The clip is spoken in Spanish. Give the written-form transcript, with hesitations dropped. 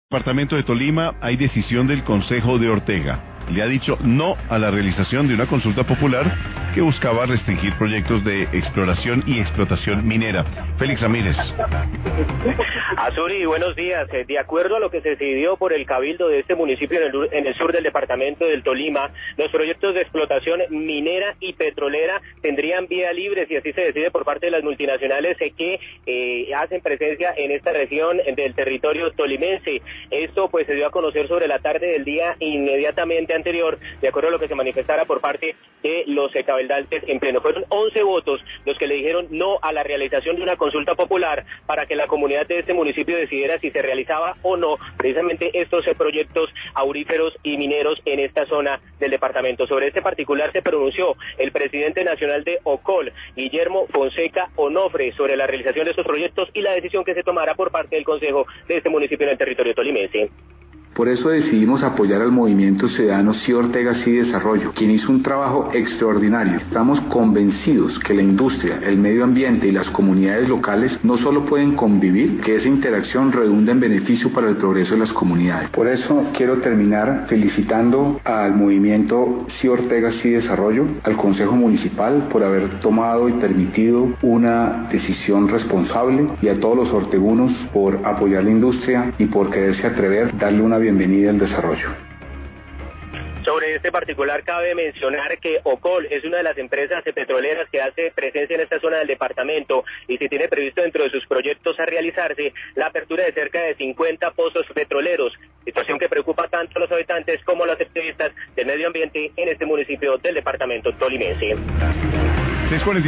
Departamento de Tolima, hay decisión del Consejo de Ortega. Le ha dicho no a la realización de una consulta popular que buscaba restringir proyectos de exploración y explotación minera. Félix Ramírez. Azuri, buenos días. De acuerdo a lo que se decidió por el cabildo de este municipio en el sur del departamento del Tolima, los proyectos de explotación minera y petrolera tendrían vía libre si así se decide por parte de las multinacionales que hacen presencia en esta región del territorio tolimense. Esto pues se dio a conocer sobre la tarde del día inmediatamente anterior, de acuerdo a lo que se manifestara por parte de los cabildantes en pleno. Fueron 11 votos los que le dijeron no a la realización de una consulta popular para que la comunidad de este municipio decidiera si se realizaba o no precisamente estos proyectos auríferos y mineros en esta zona del departamento. Sobre este particular se pronunció el presidente nacional de OCOL, Guillermo Fonseca Onofre, sobre la realización de estos proyectos y la decisión que se tomará por parte del Consejo de este municipio en el territorio tolimense. Por eso decidimos apoyar al movimiento ciudadano Sí Ortega Sí Desarrollo, quien hizo un trabajo extraordinario. Estamos convencidos que la industria, el medio ambiente y las comunidades locales no solo pueden convivir, que esa interacción redunda en beneficio para el progreso de las comunidades. Por eso quiero terminar felicitando al movimiento Sí Ortega Sí Desarrollo, al Consejo Municipal por haber tomado y permitido una decisión responsable y a todos los ortegunos por apoyar la industria y por quererse atrever, darle una bienvenida al desarrollo. Sobre este particular cabe mencionar que OCOL es una de las empresas petroleras que hace presencia en esta zona del departamento y se tiene previsto dentro de sus proyectos a realizarse la apertura de cerca de 50 pozos petroleros, situación que preocupa tanto a los habitantes como a los activistas del medio ambiente en este municipio del departamento tolimense.